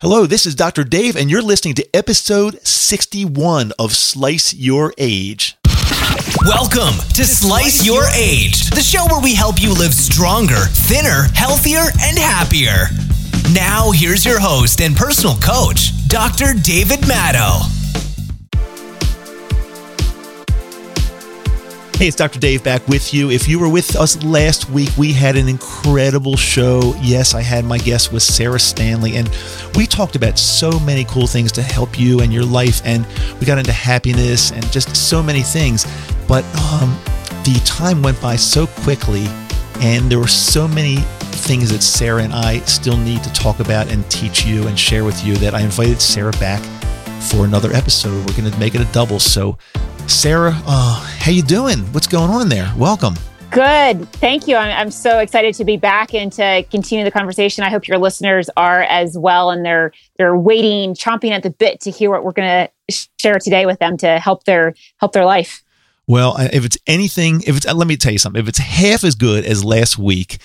Hello, this is Dr. Dave, and you're listening to episode 61 of Slice Your Age. Welcome to Slice Your Age, the show where we help you live stronger, thinner, healthier, and happier. Now, here's your host and personal coach, Dr. David Matto. Hey, it's Dr. Dave back with you. If you were with us last week, we had an incredible show. Yes, I had my guest was Sarah Stanley, and we talked about so many cool things to help you and your life, and we got into happiness and just so many things. But the time went by so quickly, and there were so many things that Sarah and I still need to talk about and teach you and share with you that I invited Sarah back for another episode. We're going to make it a double. So Sarah, how you doing? What's going on there? Welcome. Good. Thank you. I'm so excited to be back and to continue the conversation. I hope your listeners are as well, and they're waiting, chomping at the bit to hear what we're going to share today with them to help their life. Well, if it's anything, let me tell you something. If it's half as good as last week,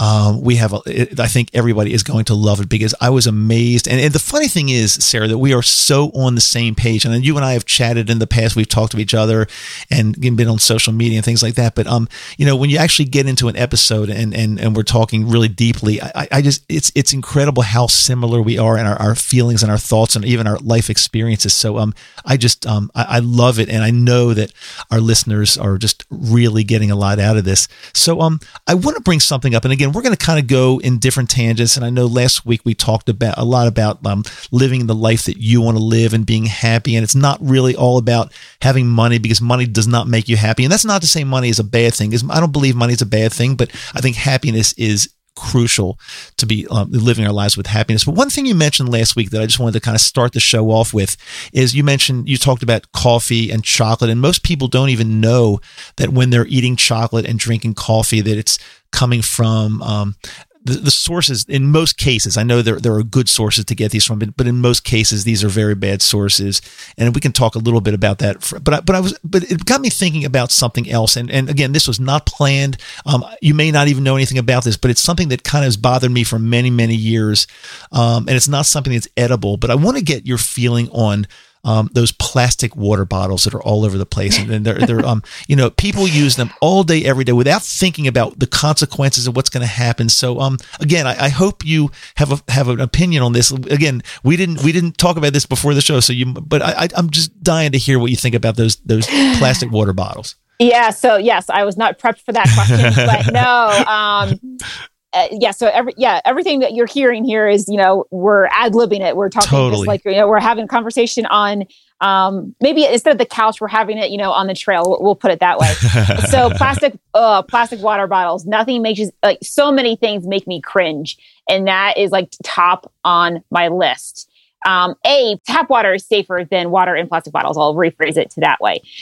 I think everybody is going to love it because I was amazed. And the funny thing is, Sarah, that we are so on the same page. And you and I have chatted in the past. We've talked to each other and been on social media and things like that. But, when you actually get into an episode and we're talking really deeply, I just, it's incredible how similar we are in our feelings and our thoughts and even our life experiences. So, I love it. And I know that our listeners are just really getting a lot out of this. So, I want to bring something up. And again, we're going to kind of go in different tangents. And I know last week we talked a lot about living the life that you want to live and being happy. And it's not really all about having money, because money does not make you happy. And that's not to say money is a bad thing, because I don't believe money is a bad thing, but I think happiness is crucial to be living our lives with happiness. But one thing you mentioned last week that I just wanted to kind of start the show off with is you talked about coffee and chocolate, and most people don't even know that when they're eating chocolate and drinking coffee that it's coming from the sources. In most cases, I know there are good sources to get these from, but in most cases, these are very bad sources. And we can talk a little bit about that. But it got me thinking about something else. And again, this was not planned. You may not even know anything about this, but it's something that kind of has bothered me for many, many years. And it's not something that's edible, but I want to get your feeling on those plastic water bottles that are all over the place, and they're people use them all day, every day, without thinking about the consequences of what's going to happen. So, again, I hope you have an opinion on this. Again, we didn't talk about this before the show, but I'm just dying to hear what you think about those plastic water bottles. Yeah. So yes, I was not prepped for that question, but no. Everything that you're hearing here is, we're ad-libbing it. We're talking totally. Just like, we're having a conversation on, maybe instead of the couch, we're having it, on the trail. We'll put it that way. So plastic water bottles, nothing makes you, like, so many things make me cringe. And that is like top on my list. Tap water is safer than water in plastic bottles. I'll rephrase it to that way.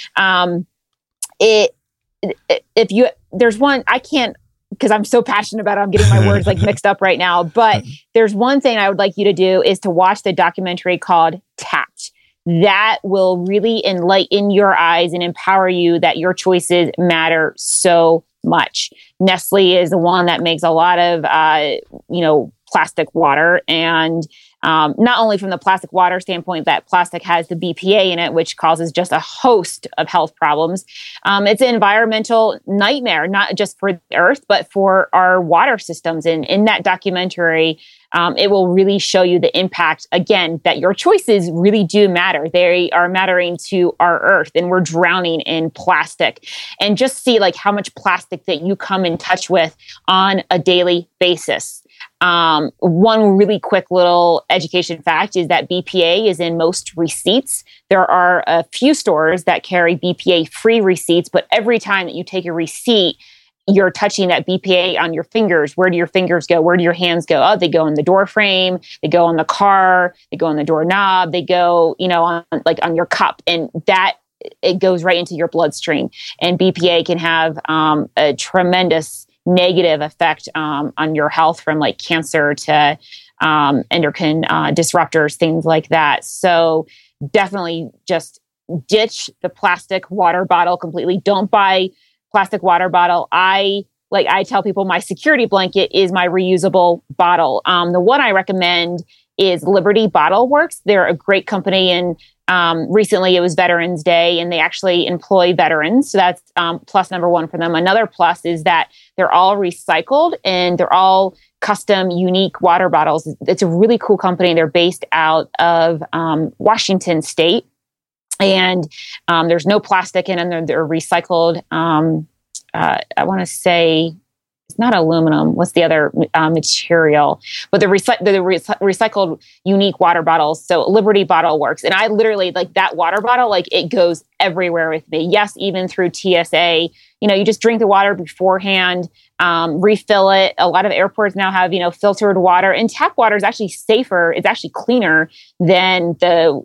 There's one, I can't, because I'm so passionate about it, I'm getting my words like mixed up right now. But there's one thing I would like you to do is to watch the documentary called Tapped. That will really enlighten your eyes and empower you that your choices matter so much. Nestle is the one that makes a lot of, plastic water. And not only from the plastic water standpoint, that plastic has the BPA in it, which causes just a host of health problems. It's an environmental nightmare, not just for the earth, but for our water systems. And in that documentary, it will really show you the impact, again, that your choices really do matter. They are mattering to our earth, and we're drowning in plastic. And just see like how much plastic that you come in touch with on a daily basis. One really quick little education fact is that BPA is in most receipts. There are a few stores that carry BPA-free receipts, but every time that you take a receipt, you're touching that BPA on your fingers. Where do your fingers go? Where do your hands go? Oh, they go in the door frame. They go on the car. They go on the doorknob. They go, on your cup. And that, it goes right into your bloodstream. And BPA can have a tremendous negative effect on your health, from like cancer to endocrine disruptors, things like that. So definitely just ditch the plastic water bottle completely. Don't buy plastic water bottle. I tell people my security blanket is my reusable bottle. The one I recommend is Liberty Bottle Works. They're a great company, and recently it was Veterans Day, and they actually employ veterans. So that's plus number one for them. Another plus is that they're all recycled and they're all custom, unique water bottles. It's a really cool company. They're based out of Washington State, and there's no plastic in them. They're recycled. I want to say it's not aluminum. What's the other material? But the recycled unique water bottles. So Liberty Bottle Works. And I literally, like, that water bottle, like, it goes everywhere with me. Yes, even through TSA. You just drink the water beforehand, refill it. A lot of airports now have, filtered water, and tap water is actually safer. It's actually cleaner than the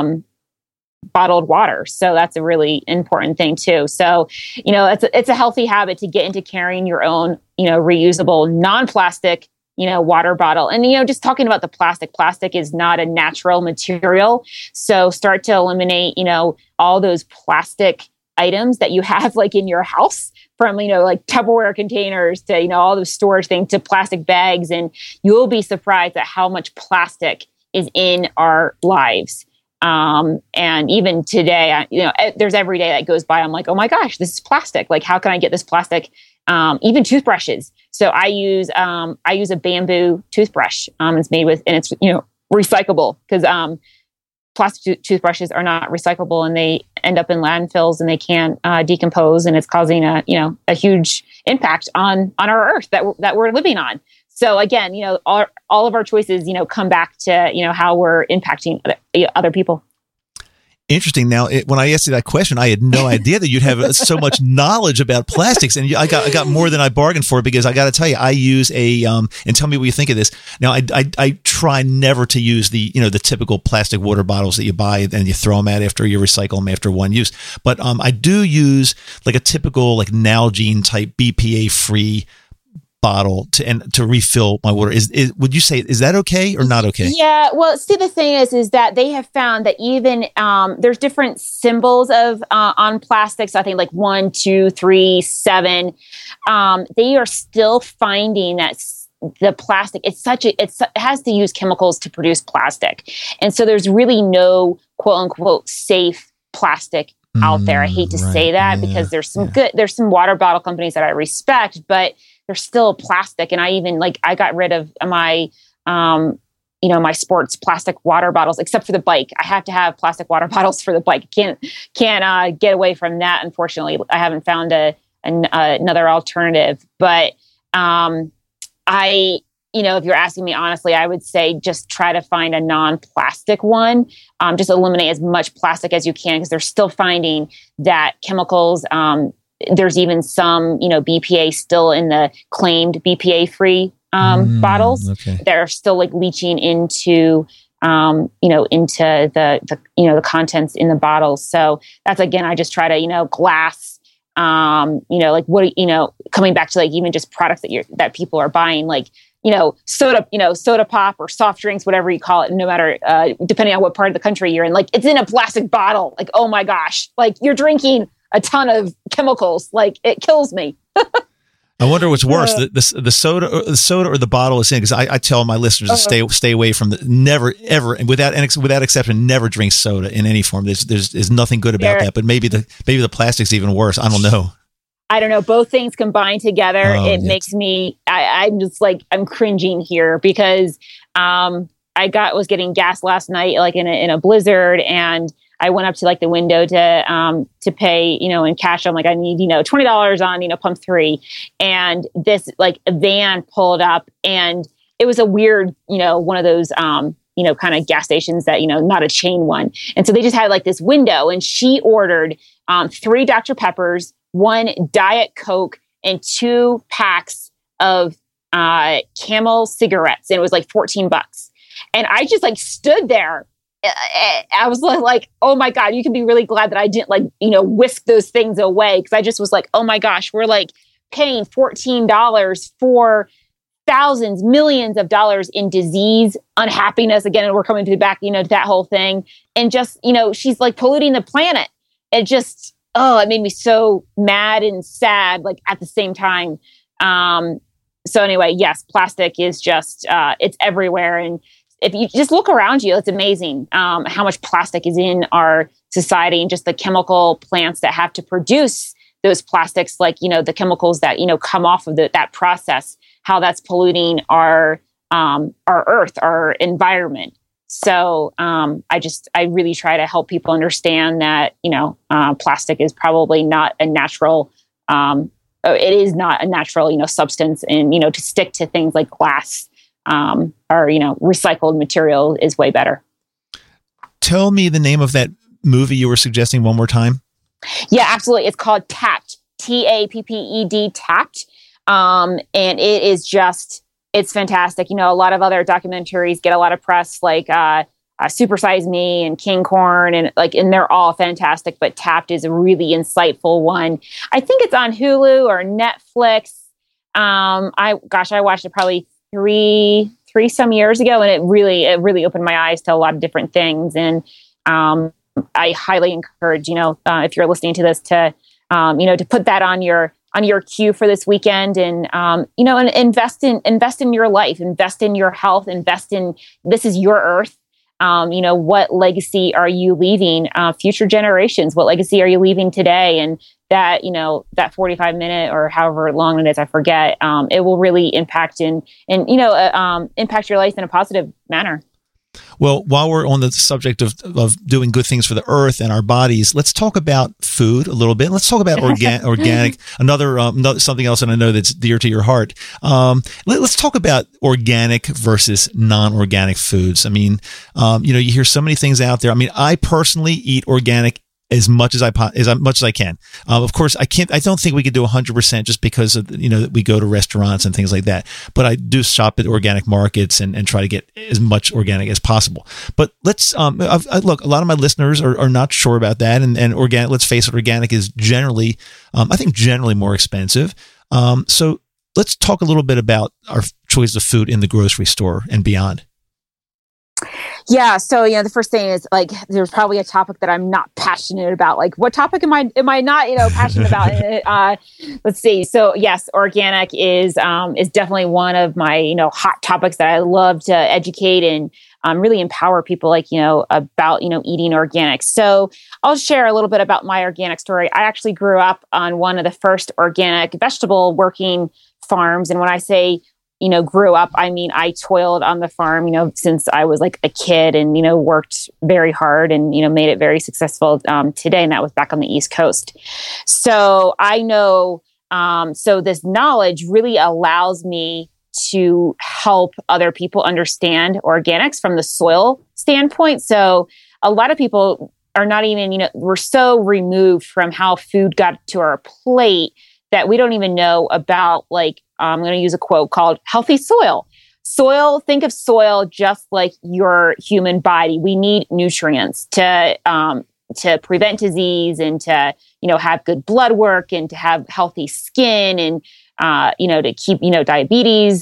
bottled water. So that's a really important thing too. So, it's a healthy habit to get into carrying your own, reusable, non-plastic, water bottle. And, just talking about the plastic is not a natural material. So start to eliminate, all those plastic items that you have like in your house, from, like Tupperware containers to, all those storage things to plastic bags. And you'll be surprised at how much plastic is in our lives. And even today, there's every day that goes by, I'm like, oh my gosh, this is plastic. Like, how can I get this plastic? Even toothbrushes. So I use a bamboo toothbrush. It's made with, and it's, recyclable, because, plastic toothbrushes are not recyclable, and they end up in landfills, and they can't decompose, and it's causing a huge impact on our earth that we're living on. So again, all of our choices, come back to, how we're impacting other people. Interesting. Now, when I asked you that question, I had no idea that you'd have so much knowledge about plastics, and I got more than I bargained for, because I got to tell you, I use and tell me what you think of this. Now, I try never to use the typical plastic water bottles that you buy and you throw them out after you recycle them after one use. But I do use like a typical like Nalgene type BPA free bottle to refill my water. Would you say, is that okay or not okay? Yeah, well, see, the thing is that they have found that even there's different symbols of on plastics. I think like 1, 2, 3, 7. They are still finding that the plastic, it has to use chemicals to produce plastic, and so there's really no quote unquote safe plastic out there. I hate to say that, because there's some water bottle companies that I respect, but they're still plastic. And I got rid of my, my sports plastic water bottles, except for the bike. I have to have plastic water bottles for the bike. Can't get away from that. Unfortunately, I haven't found another alternative. But if you're asking me honestly, I would say just try to find a non-plastic one. Just eliminate as much plastic as you can, because they're still finding that chemicals. There's even some, BPA still in the claimed BPA-free bottles that are still like leaching into, into the contents in the bottles. So that's, again, I just try to, glass, like what, coming back to like even just products that people are buying, like, soda pop or soft drinks, whatever you call it, no matter, depending on what part of the country you're in, like, it's in a plastic bottle. Like, oh my gosh, like, you're drinking a ton of chemicals. Like, it kills me. I wonder what's worse, the soda or the bottle it's in, because I tell my listeners to stay away from never, ever, and without exception, never drink soda in any form. There's nothing good about that, but maybe the plastic's even worse. I don't know. I don't know. Both things combined together, makes me, I'm just like, I'm cringing here, because was getting gas last night, like in a blizzard, and I went up to like the window to pay, in cash. I'm like, I need, $20 on, pump 3. And this like a van pulled up, and it was a weird, one of those, kind of gas stations that, not a chain one. And so they just had like this window, and she ordered 3 Dr. Peppers, 1 Diet Coke, and 2 packs of Camel cigarettes. And it was like $14. And I just like stood there. I was like, oh my God, you can be really glad that I didn't whisk those things away. Cause I just was like, oh my gosh, we're like paying $14 for thousands, millions of dollars in disease, unhappiness. Again, and we're coming to the back, to that whole thing. And just, she's like polluting the planet. It just, it made me so mad and sad, like at the same time. So anyway, yes, plastic is just, it's everywhere. And if you just look around you, it's amazing how much plastic is in our society, and just the chemical plants that have to produce those plastics, like, the chemicals that, come off of that process, how that's polluting our earth, our environment. So I really try to help people understand that, plastic is probably not a natural, it is not a natural, substance, and, to stick to things like glass or, recycled material is way better. Tell me the name of that movie you were suggesting one more time. Yeah, absolutely. It's called Tapped, Tapped. Tapped. And it is just, it's fantastic. A lot of other documentaries get a lot of press, like Super Size Me and King Corn, and they're all fantastic. But Tapped is a really insightful one. I think it's on Hulu or Netflix. I watched it probably three some years ago, and it really opened my eyes to a lot of different things. And I highly encourage, if you're listening to this, to put that on your queue for this weekend, and and invest in your life, invest in your health, this is your earth. What legacy are you leaving future generations? What legacy are you leaving today? And that, that 45-minute or however long it is, I forget, it will really impact impact your life in a positive manner. Well, while we're on the subject of doing good things for the earth and our bodies, let's talk about food a little bit. Let's talk about organic, another something else that I know that's dear to your heart. Let's talk about organic versus non-organic foods. I mean, you hear so many things out there. I mean, I personally eat organic as much as I can. Of course, I don't think we could do 100% just because of, we go to restaurants and things like that. But I do shop at organic markets and try to get as much organic as possible. But let's, look, a lot of my listeners are not sure about that. And organic, let's face it, organic is generally, I think generally more expensive. So let's talk a little bit about our choice of food in the grocery store and beyond. Yeah. So, the first thing is, there's probably a topic that I'm not passionate about. Like, what topic am I not, passionate about? Let's see. So yes, organic is definitely one of my, hot topics that I love to educate and really empower people, about, eating organic. So I'll share a little bit about my organic story. I actually grew up on one of the first organic vegetable working farms. And when I say grew up, I mean, I toiled on the farm, since I was like a kid, and, worked very hard and, made it very successful today. And that was back on the East Coast. So I know, so this knowledge really allows me to help other people understand organics from the soil standpoint. So a lot of people are not even, we're so removed from how food got to our plate that we don't even know about, I'm going to use a quote called healthy soil. Soil, think of soil just like your human body. We need nutrients to prevent disease and to, have good blood work and to have healthy skin and, to keep, diabetes,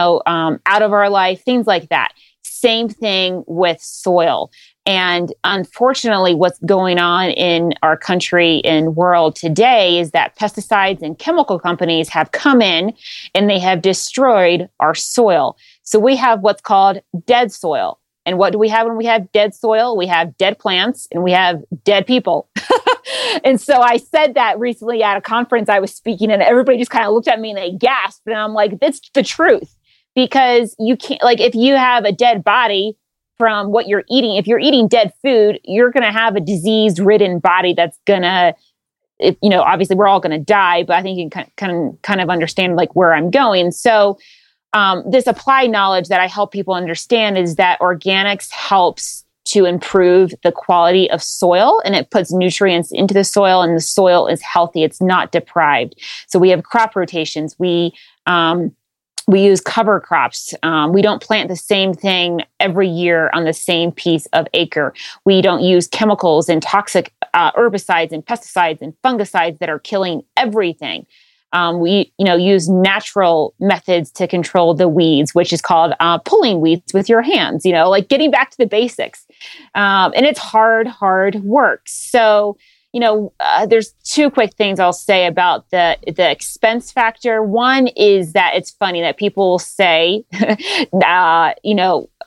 out of our life, things like that. Same thing with soil. And unfortunately, what's going on in our country and world today is that pesticides and chemical companies have come in and they have destroyed our soil. So we have what's called dead soil. And what do we have when we have dead soil? We have dead plants and we have dead people. And so I said that recently at a conference I was speaking, and everybody just kind of looked at me and they gasped. And I'm like, that's the truth. Because you can't, if you have a dead body from what you're eating, if you're eating dead food, you're going to have a disease-ridden body that's going to, obviously we're all going to die, but I think you can kind of understand where I'm going. So this applied knowledge that I help people understand is that organics helps to improve the quality of soil, and it puts nutrients into the soil, and the soil is healthy. It's not deprived. So we have crop rotations. We use cover crops. We don't plant the same thing every year on the same piece of acre. We don't use chemicals and toxic herbicides and pesticides and fungicides that are killing everything. We, use natural methods to control the weeds, which is called pulling weeds with your hands, getting back to the basics. And it's hard work. So, there's two quick things I'll say about the expense factor. One is that it's funny that people will say,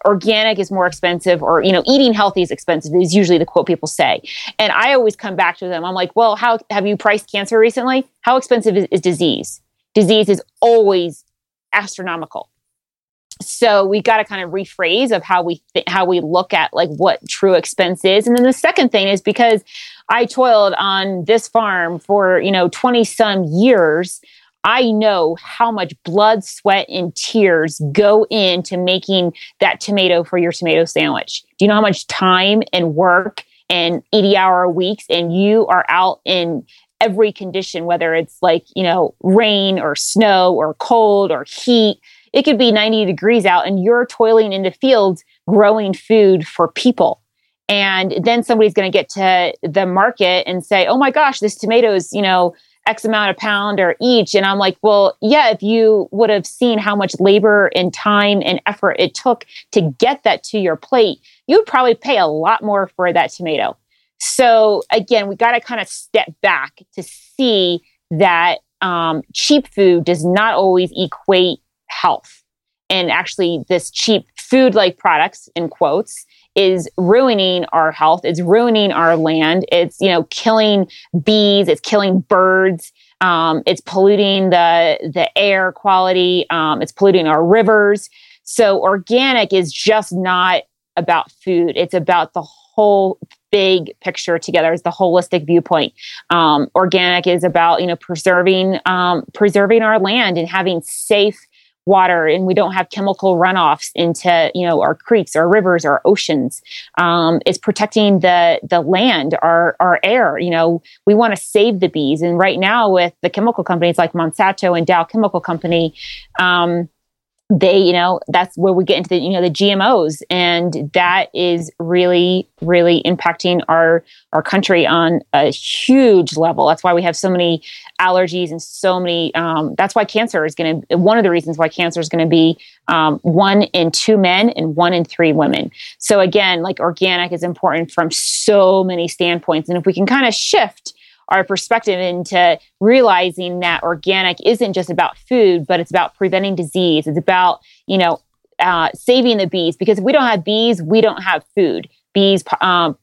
organic is more expensive, or, eating healthy is expensive, is usually the quote people say. And I always come back to them. I'm like, well, how have you priced cancer recently? How expensive is disease? Disease is always astronomical. So we got to kind of rephrase of how we look at like what true expense is. And then the second thing is, because I toiled on this farm for, 20 some years, I know how much blood, sweat, and tears go into making that tomato for your tomato sandwich. Do you know how much time and work and 80-hour weeks, and you are out in every condition, whether it's like, rain or snow or cold or heat. It could be 90 degrees out and you're toiling in the fields growing food for people. And then somebody's going to get to the market and say, oh my gosh, this tomato is, X amount a pound or each. And I'm like, well, yeah, if you would have seen how much labor and time and effort it took to get that to your plate, you would probably pay a lot more for that tomato. So again, we got to kind of step back to see that cheap food does not always equate health. And actually, this cheap food-like products, in quotes, is ruining our health. It's ruining our land. It's, killing bees. It's killing birds. It's polluting the air quality. It's polluting our rivers. So organic is just not about food. It's about the whole big picture together. It's the holistic viewpoint. Organic is about, preserving our land and having safe water, and we don't have chemical runoffs into, our creeks, our rivers, our oceans. It's protecting the land, our air. We want to save the bees. And right now with the chemical companies like Monsanto and Dow Chemical Company, they, that's where we get into the GMOs, and that is really, really impacting our country on a huge level. That's why we have so many allergies and so many, that's why cancer is one of the reasons why cancer is going to be 1 in 2 men and 1 in 3 women. So again, like organic is important from so many standpoints. And if we can kind of shift our perspective into realizing that organic isn't just about food, but it's about preventing disease. It's about, saving the bees, because if we don't have bees, we don't have food. Bees pollinate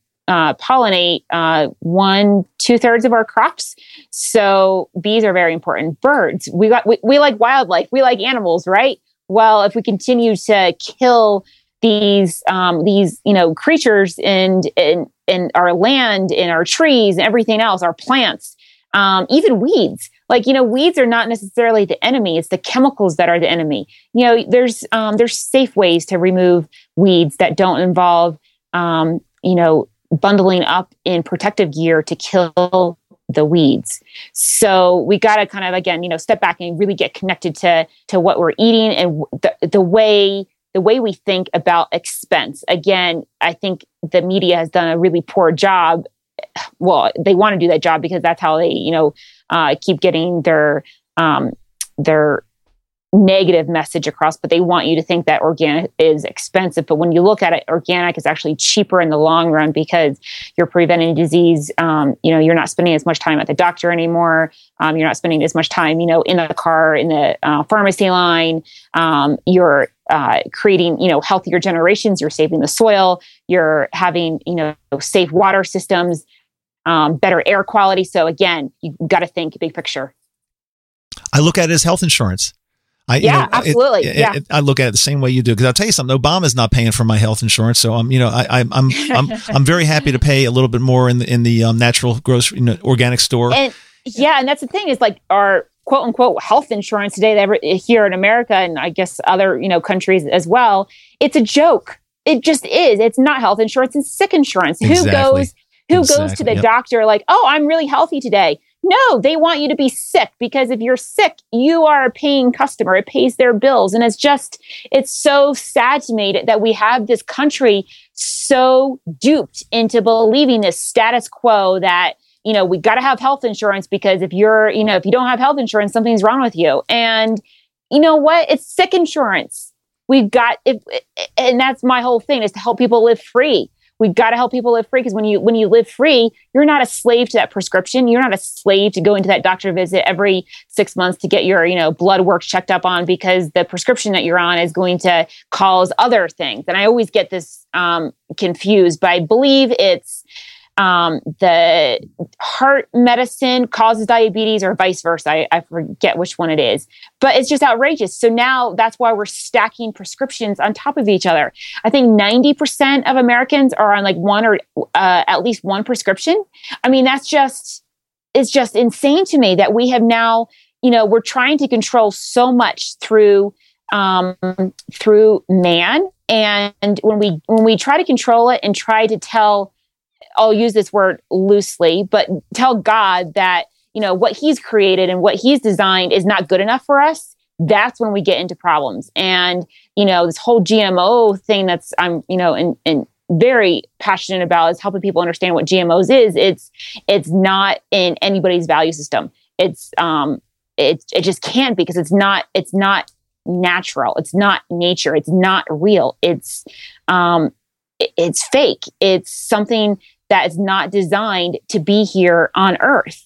2/3 of our crops. So bees are very important. Birds, we like wildlife. We like animals, right? Well, if we continue to kill these creatures and our land and our trees and everything else, our plants, even weeds. Like, weeds are not necessarily the enemy. It's the chemicals that are the enemy. There's safe ways to remove weeds that don't involve, bundling up in protective gear to kill the weeds. So we got to kind of, again, step back and really get connected to what we're eating and the way we think about expense. Again, I think the media has done a really poor job. Well, they want to do that job because that's how they, keep getting their negative message across, but they want you to think that organic is expensive. But when you look at it, organic is actually cheaper in the long run because you're preventing disease. You're not spending as much time at the doctor anymore. You're not spending as much time, in the car, in the pharmacy line. You're creating, healthier generations. You're saving the soil. You're having, safe water systems, better air quality. So again, you got to think big picture. I look at it as health insurance. Absolutely. I look at it the same way you do, because I'll tell you something. Obama's not paying for my health insurance, so I'm very happy to pay a little bit more in the natural grocery, organic store. And that's the thing is like our quote unquote health insurance today here in America, and I guess other countries as well. It's a joke. It just is. It's not health insurance. It's sick insurance. Exactly. Who goes to the doctor like, oh, I'm really healthy today? No, they want you to be sick, because if you're sick, you are a paying customer. It pays their bills. And it's so sad to me that we have this country so duped into believing this status quo that, we got to have health insurance because if if you don't have health insurance, something's wrong with you. And you know what? It's sick insurance. And that's my whole thing, is to help people live free. we got to help people live free, because when you live free, you're not a slave to that prescription. You're not a slave to going to that doctor visit every 6 months to get your, blood work checked up on, because the prescription that you're on is going to cause other things. And I always get this confused, but I believe it's the heart medicine causes diabetes, or vice versa. I forget which one it is, but it's just outrageous. So now that's why we're stacking prescriptions on top of each other. I think 90% of Americans are on like one or at least one prescription. I mean, it's just insane to me that we have now, we're trying to control so much through man. And when we try to control it and try to tell, I'll use this word loosely, but tell God that, what he's created and what he's designed is not good enough for us, that's when we get into problems. And, this whole GMO thing that's I'm, and very passionate about is helping people understand what GMOs is. It's not in anybody's value system. It just can't, because it's not natural. It's not nature. It's not real. It's fake. It's something that is not designed to be here on Earth.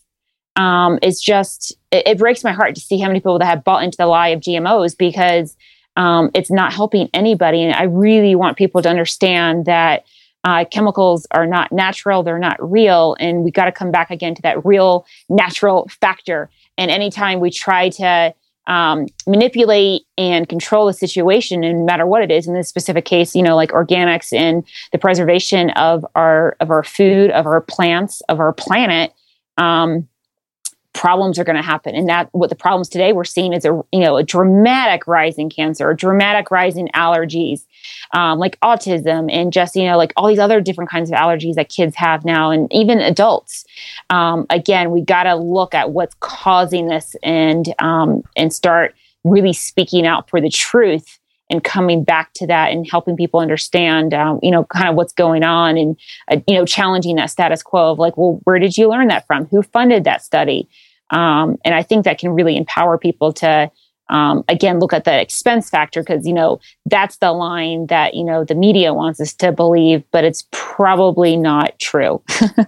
It breaks my heart to see how many people that have bought into the lie of GMOs, because it's not helping anybody. And I really want people to understand that chemicals are not natural. They're not real. And we got to come back again to that real natural factor. And anytime we try to manipulate and control the situation, and no matter what it is, in this specific case, like organics and the preservation of our food, of our plants, of our planet, problems are going to happen. And that what the problems today we're seeing is a dramatic rise in cancer, a dramatic rise in allergies, like autism, and just, like all these other different kinds of allergies that kids have now, and even adults. Again, we got to look at what's causing this and start really speaking out for the truth and coming back to that and helping people understand, kind of what's going on, and, challenging that status quo of like, well, where did you learn that from? Who funded that study? And I think that can really empower people to, again, look at the expense factor, because, that's the line that, the media wants us to believe, but it's probably not true.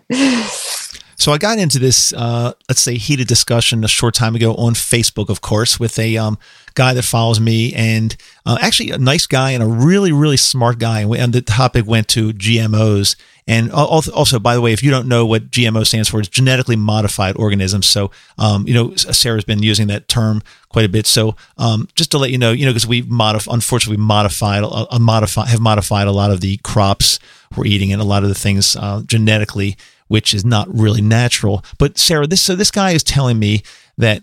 So I got into this, let's say, heated discussion a short time ago on Facebook, of course, with a guy that follows me, and actually a nice guy and a really, really smart guy. And the topic went to GMOs. And also, by the way, if you don't know what GMO stands for, it's genetically modified organisms. So, Sarah's been using that term quite a bit. So, just to let you know, because unfortunately, have modified a lot of the crops we're eating and a lot of the things genetically, which is not really natural. But Sarah, this guy is telling me that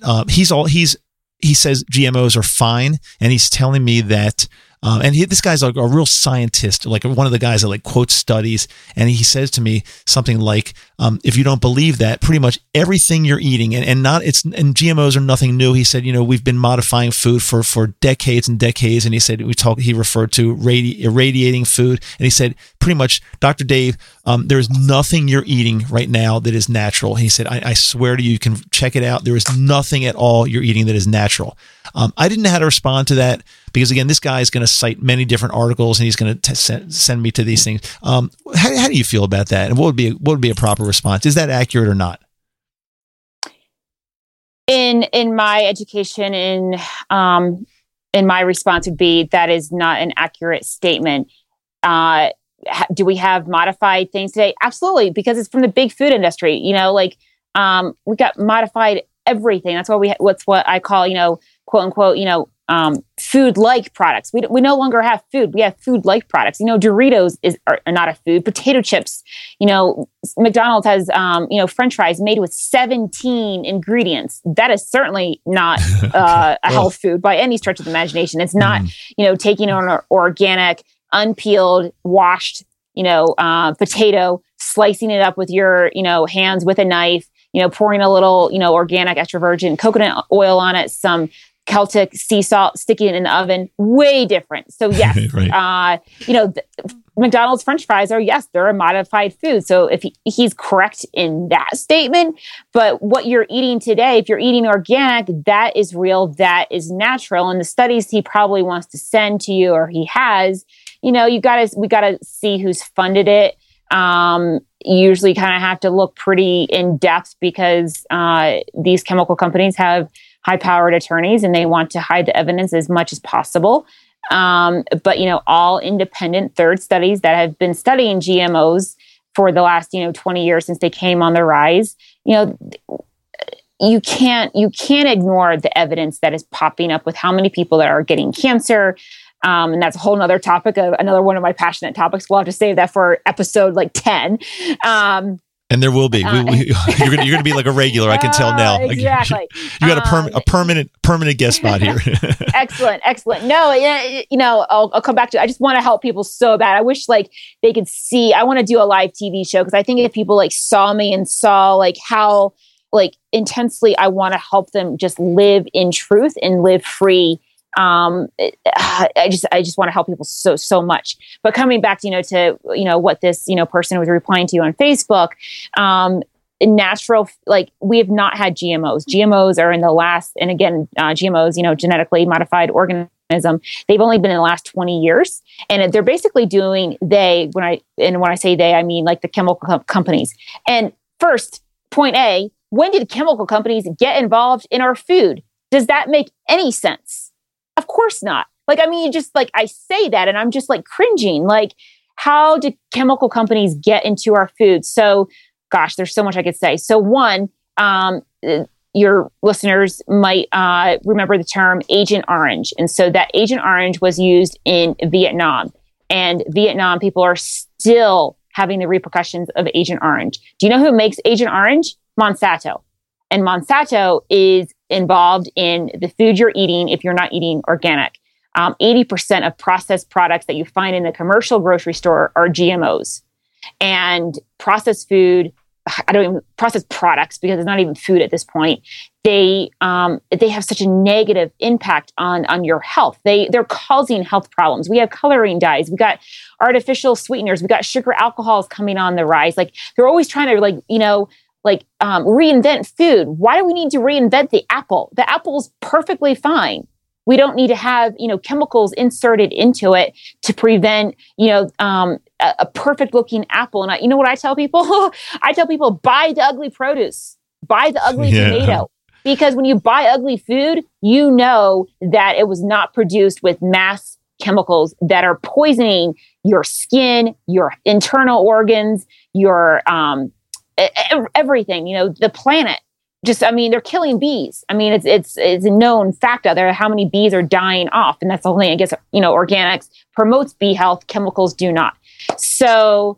he says GMOs are fine, and he's telling me that. This guy's a real scientist, like one of the guys that like quotes studies. And he says to me something like, if you don't believe that, pretty much everything you're eating and GMOs are nothing new. He said, we've been modifying food for decades and decades. And he said, he referred to irradiating food. And he said, pretty much, Dr. Dave, there's nothing you're eating right now that is natural. He said, I swear to you, you can check it out. There is nothing at all you're eating that is natural. I didn't know how to respond to that, because again, this guy is going to cite many different articles, and he's going to send me to these things. How do you feel about that? And what would be a proper response? Is that accurate or not? In my education, in my response would be that is not an accurate statement. Do we have modified things today? Absolutely, because it's from the big food industry. We got modified everything. That's why what's what I call, quote unquote, food-like products. We no longer have food. We have food-like products. Doritos are not a food. Potato chips. McDonald's has French fries made with 17 ingredients. That is certainly not a health food by any stretch of the imagination. It's not taking on organic, unpeeled, washed potato, slicing it up with your hands with a knife. Pouring a little organic extra virgin coconut oil on it, some Celtic sea salt, sticking it in the oven, way different. So yes, right. McDonald's French fries they're a modified food. So if he's correct in that statement, but what you're eating today, if you're eating organic, that is real, that is natural. And the studies he probably wants to send to you, or he has, we gotta see who's funded it. Usually kind of have to look pretty in depth because these chemical companies have high-powered attorneys and they want to hide the evidence as much as possible. But, all independent third studies that have been studying GMOs for the last, 20 years since they came on the rise, you can't ignore the evidence that is popping up with how many people that are getting cancer. And that's a whole nother topic of another one of my passionate topics. We'll have to save that for episode 10. And there will be. You're going to be like a regular. I can tell now. Exactly. You got a permanent guest spot here. Excellent. No, I'll come back to it. I just want to help people so bad. I wish they could see. I want to do a live TV show because I think if people saw me and saw how intensely I want to help them just live in truth and live free. I just want to help people so much. But coming back, to what this person was replying to on Facebook, natural, we have not had GMOs. GMOs are in the last, and again, GMOs, genetically modified organism. They've only been in the last 20 years, and they're basically doing when I say they, I mean the chemical companies. And first, point A, when did chemical companies get involved in our food? Does that make any sense? Of course not. I say that and I'm just cringing. How did chemical companies get into our food? So, gosh, there's so much I could say. So one, your listeners might remember the term Agent Orange. And so that Agent Orange was used in Vietnam. And Vietnam people are still having the repercussions of Agent Orange. Do you know who makes Agent Orange? Monsanto. And Monsanto is involved in the food you're eating if you're not eating organic. 80% of processed products that you find in the commercial grocery store are GMOs. And processed food, processed products, because it's not even food at this point, they have such a negative impact on your health. They're causing health problems. We have coloring dyes. We got artificial sweeteners. We got sugar alcohols coming on the rise. They're always trying to reinvent food. Why do we need to reinvent the apple? The apple's perfectly fine. We don't need to have, chemicals inserted into it to prevent, a perfect looking apple. And you know what I tell people? I tell people, buy the ugly produce, buy the ugly tomato. Because when you buy ugly food, you know that it was not produced with mass chemicals that are poisoning your skin, your internal organs, your, everything, the planet. They're killing bees. It's a known fact out there how many bees are dying off. And that's the whole thing. I guess, organics promotes bee health. Chemicals do not. So,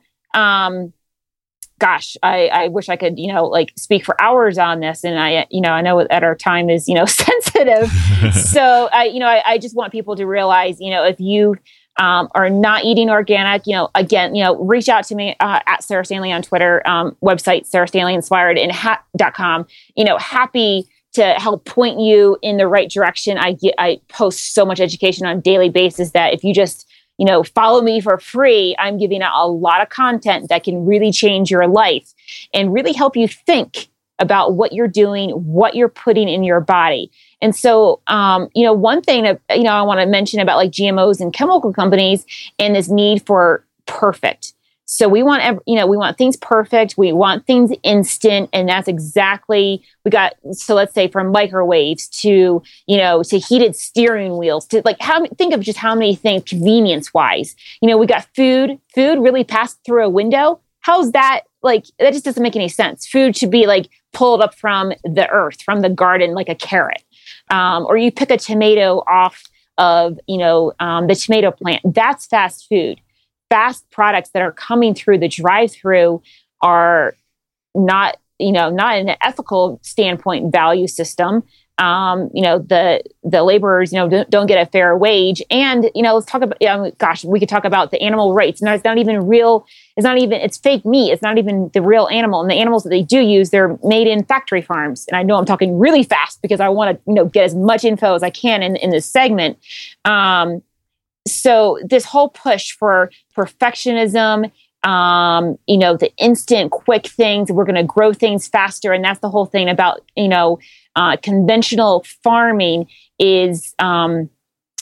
gosh, I wish I could, speak for hours on this. And I know that our time is, sensitive. So, I just want people to realize, if you are not eating organic, reach out to me at Sarah Stanley on Twitter, website, sarahstanleyinspired.com. Happy to help point you in the right direction. I post so much education on a daily basis that if you just, follow me for free, I'm giving out a lot of content that can really change your life and really help you think about what you're doing, what you're putting in your body. And so, one thing that, I want to mention about GMOs and chemical companies and this need for perfect. So we want, we want things perfect. We want things instant. And that's exactly, so let's say from microwaves to, to heated steering wheels to think of just how many things convenience wise, we got food really passed through a window. How's that? That just doesn't make any sense. Food should be pulled up from the earth, from the garden, like a carrot. Or you pick a tomato off of, the tomato plant. That's fast food. Fast products that are coming through the drive-through are not, not in an ethical standpoint value system. The laborers, don't get a fair wage. And, let's talk about, we could talk about the animal rights. No, it's not even real. It's fake meat. It's not even the real animal. And the animals that they do use, they're made in factory farms. And I know I'm talking really fast because I want to, get as much info as I can in this segment. So this whole push for perfectionism, the instant quick things, we're going to grow things faster. And that's the whole thing about, conventional farming is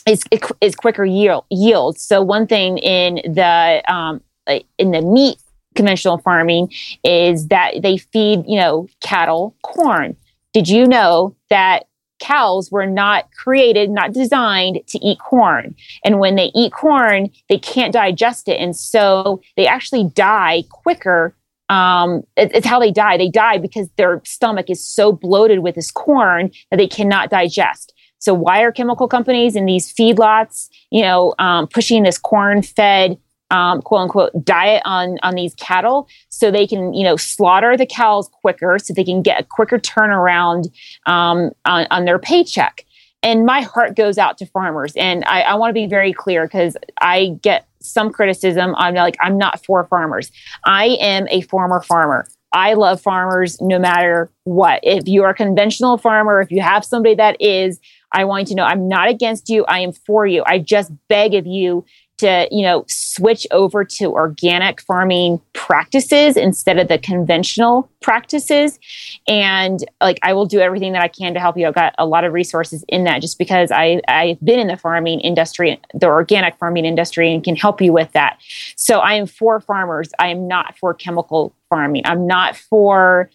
quicker yield. So one thing in the meat conventional farming is that they feed, cattle corn. Did you know that cows were not created, not designed to eat corn? And when they eat corn, they can't digest it. And so they actually die quicker. It's how they die. They die because their stomach is so bloated with this corn that they cannot digest. So why are chemical companies and these feedlots, pushing this corn-fed quote unquote diet on these cattle so they can, slaughter the cows quicker so they can get a quicker turnaround on their paycheck? And my heart goes out to farmers. And I want to be very clear because I get some criticism. I'm not for farmers. I am a former farmer. I love farmers no matter what. If you are a conventional farmer, if you have somebody that is, I want you to know I'm not against you. I am for you. I just beg of you to, switch over to organic farming practices instead of the conventional practices. And I will do everything that I can to help you. I've got a lot of resources in that just because I've been in the farming industry, the organic farming industry, and can help you with that. So I am for farmers. I am not for chemical farming. I'm not for,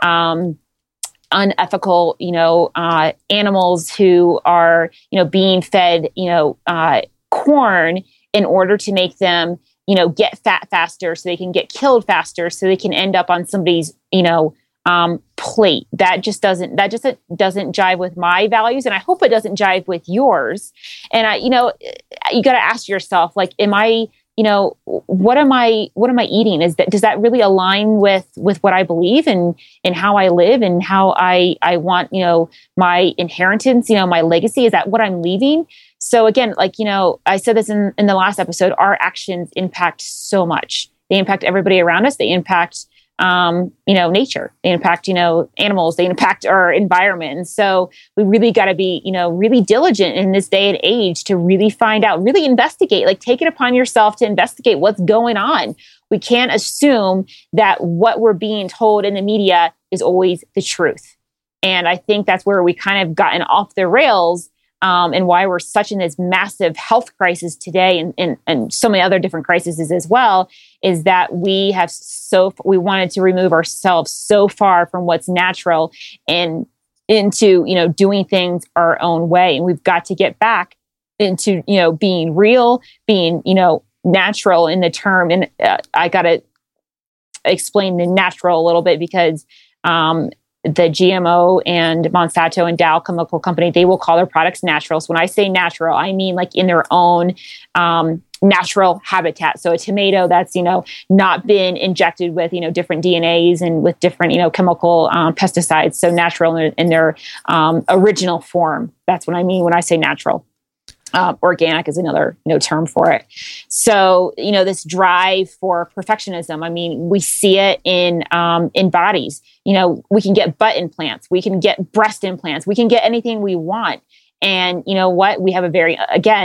unethical, animals who are, being fed, corn in order to make them, get fat faster so they can get killed faster so they can end up on somebody's, plate. That just doesn't jive with my values. And I hope it doesn't jive with yours. And you got to ask yourself, am I, what am I eating? Does that really align with what I believe and how I live and how I want, my inheritance, my legacy? Is that what I'm leaving? So again, I said this in the last episode, our actions impact so much. They impact everybody around us. They impact, nature. They impact, animals. They impact our environment. And so we really got to be, really diligent in this day and age to really find out, really investigate, take it upon yourself to investigate what's going on. We can't assume that what we're being told in the media is always the truth. And I think that's where we kind of gotten off the rails. And why we're such in this massive health crisis today and so many other different crises as well, is that we wanted to remove ourselves so far from what's natural and into, doing things our own way. And we've got to get back into, being real, being, natural in the term. And I got to explain the natural a little bit because, the GMO and Monsanto and Dow Chemical Company, they will call their products natural. So when I say natural, I mean in their own natural habitat. So a tomato that's, not been injected with, different DNAs and with different, chemical pesticides. So natural in their original form. That's what I mean when I say natural. Organic is another term for it. So, this drive for perfectionism, I mean, we see it in bodies. We can get butt implants, we can get breast implants, we can get anything we want. And you know what? We have a very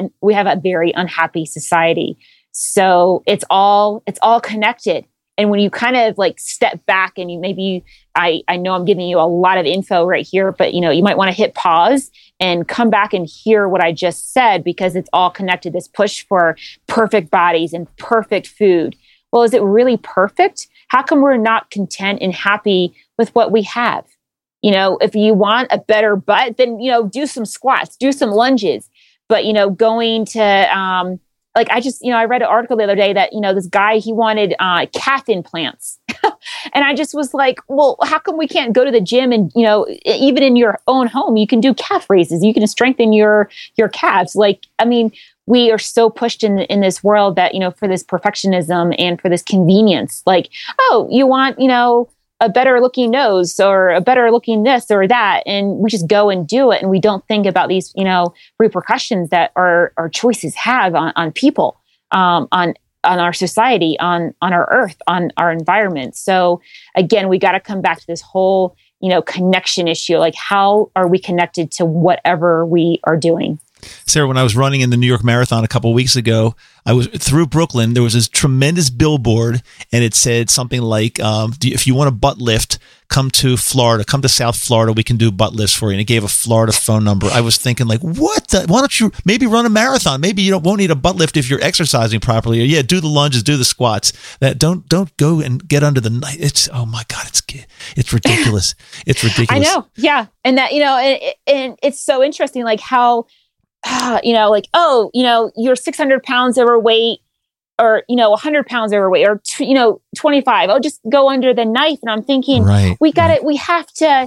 unhappy society. So it's all connected. And when you kind of step back and I know I'm giving you a lot of info right here, but you might want to hit pause and come back and hear what I just said, because it's all connected. This push for perfect bodies and perfect food. Well, is it really perfect? How come we're not content and happy with what we have? If you want a better butt, then, do some squats, do some lunges, but, going to, I read an article the other day that, this guy, he wanted calf implants. And I just was like, well, how come we can't go to the gym and, even in your own home, you can do calf raises. You can strengthen your calves. We are so pushed in this world that, for this perfectionism and for this convenience, you want, a better looking nose or a better looking this or that. And we just go and do it. And we don't think about these, repercussions that our choices have on people, on our society, on our earth, on our environment. So again, we got to come back to this whole, connection issue. How are we connected to whatever we are doing? Sarah, when I was running in the New York Marathon a couple of weeks ago, I was through Brooklyn. There was this tremendous billboard, and it said something like, if you want a butt lift, come to Florida, come to South Florida. We can do butt lifts for you. And it gave a Florida phone number. I was thinking, like, what the? Why don't you maybe run a marathon? Maybe you won't need a butt lift if you're exercising properly. Or, yeah, do the lunges, do the squats. That don't go and get under the knife. It's, oh my God, it's ridiculous. It's ridiculous. I know. Yeah. And that, and it's so interesting, like how, like, you're 600 pounds overweight or, 100 pounds overweight or, 25. Oh, just go under the knife. And I'm thinking, we have to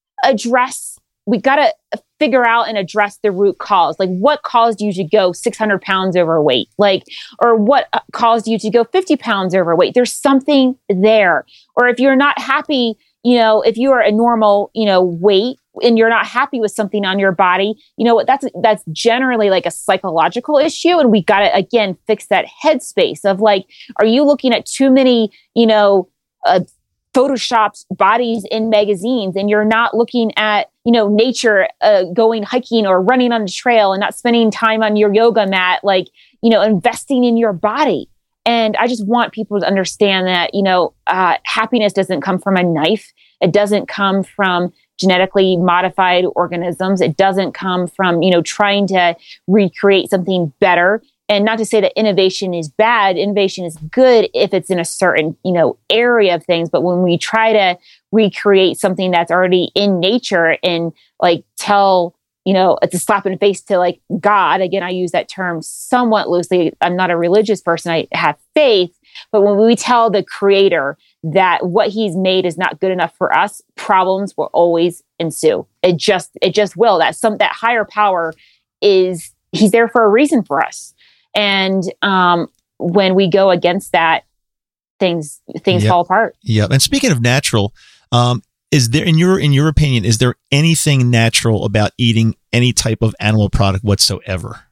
figure out and address the root cause. Like, what caused you to go 600 pounds overweight? Like, or what caused you to go 50 pounds overweight? There's something there. Or if you're not happy, if you are a normal, weight and you're not happy with something on your body, that's generally like a psychological issue. And we got to, again, fix that headspace of like, are you looking at too many, photoshopped bodies in magazines and you're not looking at, nature, going hiking or running on the trail and not spending time on your yoga mat, like, investing in your body. And I just want people to understand that, happiness doesn't come from a knife. It doesn't come from genetically modified organisms. It doesn't come from, trying to recreate something better. And not to say that innovation is bad. Innovation is good if it's in a certain, area of things. But when we try to recreate something that's already in nature and like tell, it's a slap in the face to like God. Again, I use that term somewhat loosely. I'm not a religious person. I have faith. But when we tell the creator that what he's made is not good enough for us, problems will always ensue. It just will. That higher power he's there for a reason for us. And when we go against that, things fall apart. Yeah. And speaking of natural, is there, in your opinion, is there anything natural about eating any type of animal product whatsoever?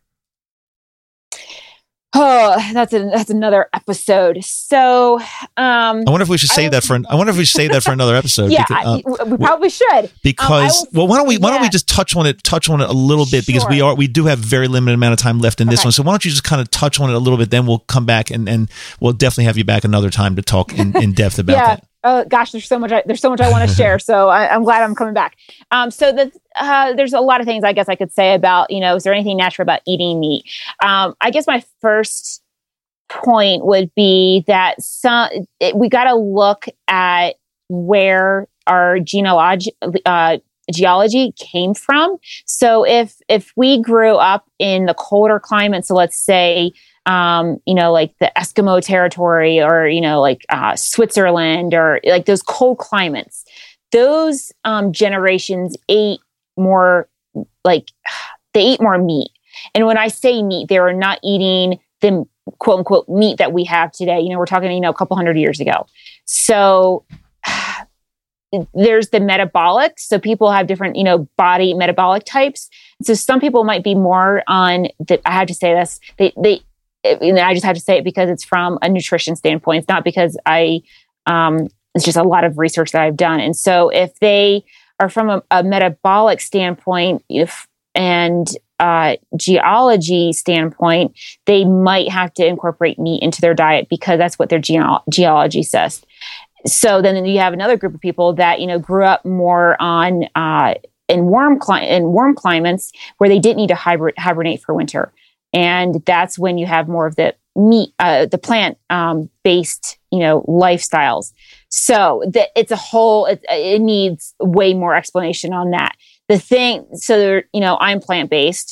Oh, that's another episode. So, I wonder if we should save that for another episode. Yeah, because, we probably should. Because why don't we just touch on it a little bit, because we do have very limited amount of time left in this one. So why don't you just kind of touch on it a little bit, then we'll come back and we'll definitely have you back another time to talk in depth about that. Oh gosh, there's so much I want to share. So I'm glad I'm coming back. So there's a lot of things I guess I could say about, is there anything natural about eating meat? I guess my first point would be that we got to look at where our geology came from. So if we grew up in the colder climate, so let's say, like the Eskimo territory or, Switzerland or like those cold climates, those generations ate more, they ate more meat. And when I say meat, they were not eating the quote unquote meat that we have today. We're talking, a couple hundred years ago. So there's the metabolic. So people have different, body metabolic types. So some people might be more on I have to say this, I just have to say it because it's from a nutrition standpoint. It's not because it's just a lot of research that I've done. And so if they are from a metabolic standpoint, and geology standpoint, they might have to incorporate meat into their diet because that's what their geology says. So then you have another group of people that, grew up more on, in warm climates where they didn't need to hibernate for winter. And that's when you have more of the meat, the plant based, lifestyles. So it's a whole, it needs way more explanation on that. I'm plant based.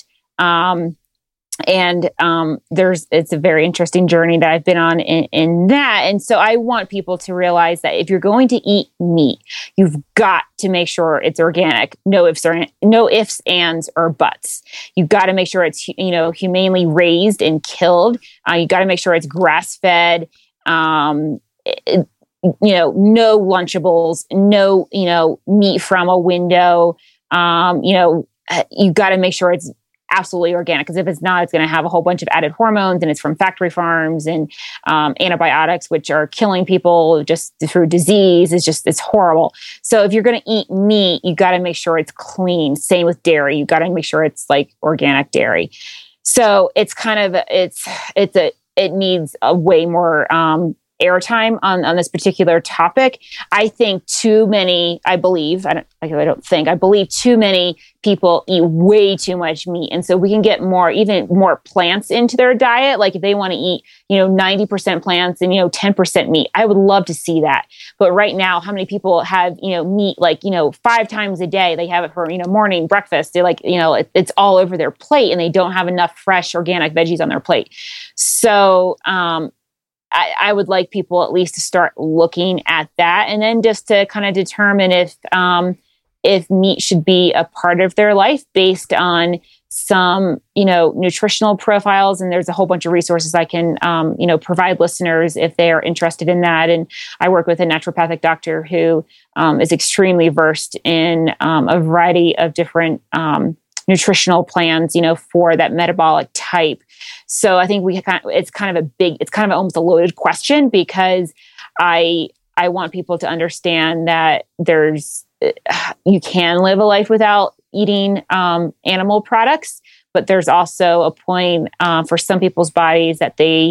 It's a very interesting journey that I've been on in that. And so I want people to realize that if you're going to eat meat, you've got to make sure it's organic. No ifs, ands, or buts. You've got to make sure it's, humanely raised and killed. You got to make sure it's grass fed. No Lunchables, no, meat from a window. You got to make sure it's absolutely organic. Because if it's not, it's going to have a whole bunch of added hormones, and it's from factory farms and antibiotics, which are killing people just through disease. It's horrible. So if you're going to eat meat, you got to make sure it's clean. Same with dairy. You got to make sure it's like organic dairy. So it's kind of, it needs a way more airtime on this particular topic. I think I believe too many people eat way too much meat. And so we can get even more plants into their diet. Like if they want to eat, 90% plants and, 10% meat, I would love to see that. But right now, how many people have, meat, 5 times a day? They have it for, morning, breakfast. They're like, it's all over their plate, and they don't have enough fresh organic veggies on their plate. So, I would like people at least to start looking at that, and then just to kind of determine if meat should be a part of their life based on some, nutritional profiles. And there's a whole bunch of resources I can, provide listeners if they are interested in that. And I work with a naturopathic doctor who is extremely versed in a variety of different nutritional plans, for that metabolic type. So I think it's kind of almost a loaded question, because I want people to understand that you can live a life without eating animal products, but there's also a point for some people's bodies that they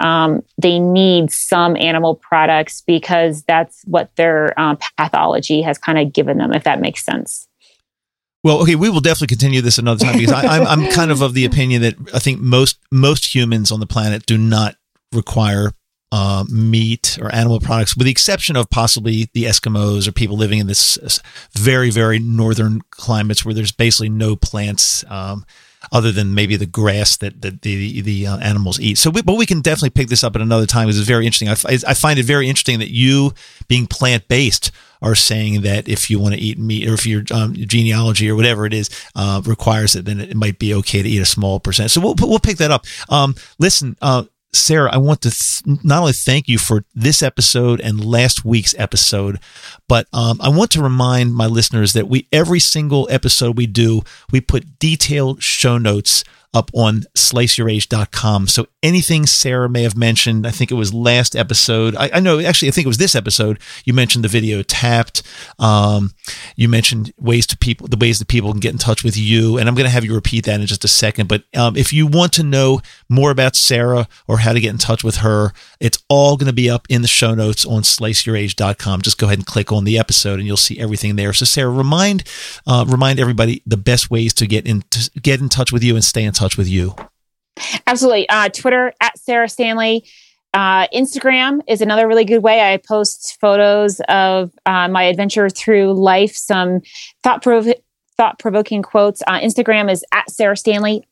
need some animal products because that's what their pathology has kind of given them, if that makes sense. Well, okay, we will definitely continue this another time, because I'm kind of the opinion that I think most humans on the planet do not require meat or animal products, with the exception of possibly the Eskimos or people living in this very, very northern climates where there's basically no plants other than maybe the grass that the animals eat. So, but we can definitely pick this up at another time, because it's very interesting. I find it very interesting that you, being plant-based, are saying that if you want to eat meat, or if your genealogy or whatever it is requires it, then it might be okay to eat a small percent. So we'll pick that up. Listen, Sarah, I want to not only thank you for this episode and last week's episode, but I want to remind my listeners that every single episode we do, we put detailed show notes up on sliceyourage.com. So anything Sarah may have mentioned, I think it was last episode. I think it was this episode. You mentioned the video Tapped. You mentioned the ways that people can get in touch with you. And I'm going to have you repeat that in just a second. But if you want to know more about Sarah or how to get in touch with her, it's all going to be up in the show notes on sliceyourage.com. Just go ahead and click on the episode and you'll see everything there. So Sarah, remind everybody the best ways to get in touch with you and stay in touch with you. Absolutely. Twitter @SarahStanley. Instagram is another really good way. I post photos of my adventure through life, some thought-provoking quotes. Instagram is @SarahStanley_.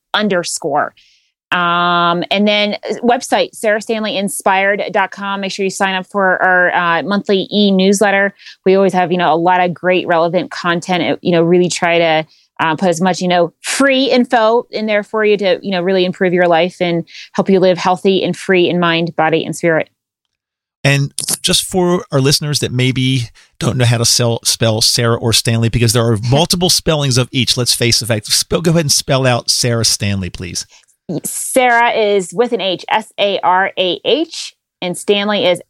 And then website, sarahstanleyinspired.com. Make sure you sign up for our monthly e-newsletter. We always have, a lot of great relevant content, really try to put as much, free info in there for you to, really improve your life and help you live healthy and free in mind, body, and spirit. And just for our listeners that maybe don't know how to spell Sarah or Stanley, because there are multiple spellings of each. Let's face the fact. Go ahead and spell out Sarah Stanley, please. Sarah is with an H, SARAH, and Stanley is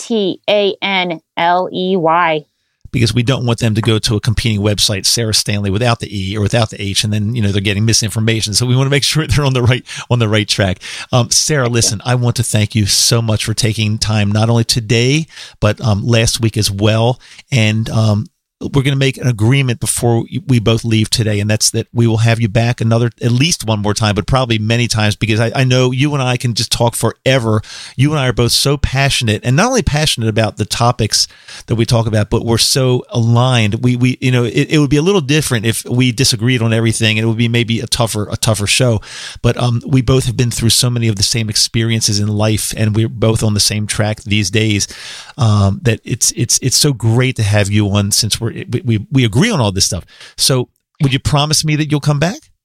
STANLEY. Because we don't want them to go to a competing website, Sarah Stanley, without the E or without the H, and then they're getting misinformation. So we want to make sure they're on the right track. Sarah, listen, I want to thank you so much for taking time, not only today but last week as well. And we're going to make an agreement before we both leave today, and that's that we will have you back at least one more time, but probably many times, because I know you and I can just talk forever. You and I are both so passionate, and not only passionate about the topics that we talk about, but we're so aligned. It would be a little different if we disagreed on everything, and it would be maybe a tougher show. But we both have been through so many of the same experiences in life, and we're both on the same track these days. That it's so great to have you on, since we agree on all this stuff. So would you promise me that you'll come back?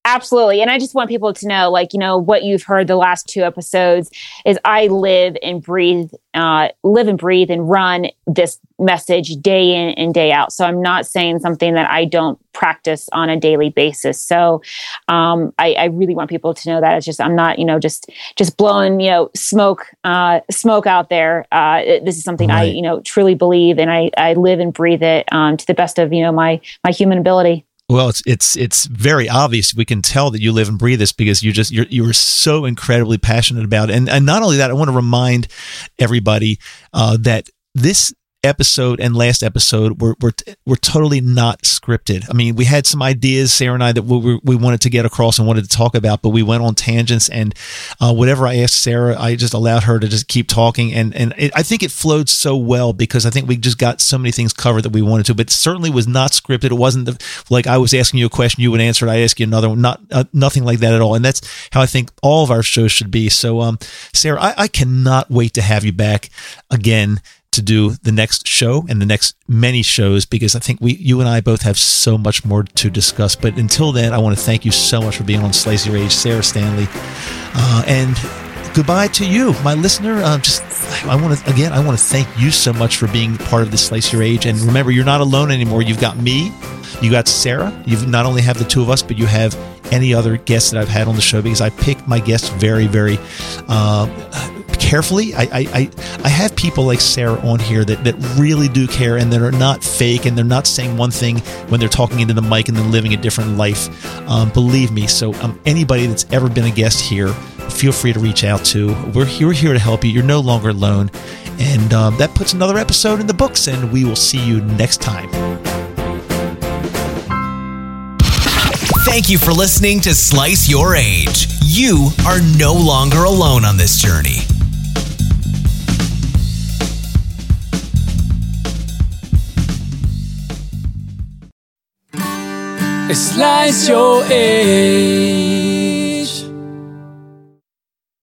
Absolutely. And I just want people to know, like, what you've heard the last 2 episodes is I live and breathe and run this message day in and day out. So I'm not saying something that I don't practice on a daily basis. So I really want people to know that it's just, I'm not, just blowing, smoke out there. This is something right. I, truly believe, and I live and breathe it to the best of, my human ability. Well, it's very obvious. We can tell that you live and breathe this because you are so incredibly passionate about it. And not only that, I want to remind everybody that this episode and last episode were totally not scripted. I mean, we had some ideas, Sarah and I, that we wanted to get across and wanted to talk about, but we went on tangents, and whatever I asked Sarah, I just allowed her to just keep talking, and I think it flowed so well because I think we just got so many things covered that we wanted to, but it certainly was not scripted. It wasn't like I was asking you a question, you would answer it, I ask you another one, nothing like that at all, and that's how I think all of our shows should be. So, Sarah, I cannot wait to have you back again to do the next show and the next many shows, because I think you and I both have so much more to discuss. But until then, I want to thank you so much for being on Slice Your Age, Sarah Stanley, and goodbye to you, my listener. I want to thank you so much for being part of the Slice Your Age. And remember, you're not alone anymore. You've got me, you got Sarah. You've not only have the two of us, but you have any other guests that I've had on the show, because I pick my guests very, very carefully. I have people like Sarah on here that really do care, and that are not fake, and they're not saying one thing when they're talking into the mic and then living a different life. Believe me. So anybody that's ever been a guest here, feel free to reach out to. We're here to help you. You're no longer alone. And that puts another episode in the books, and we will see you next time. Thank you for listening to Slice Your Age. You are no longer alone on this journey. Slice Your Age.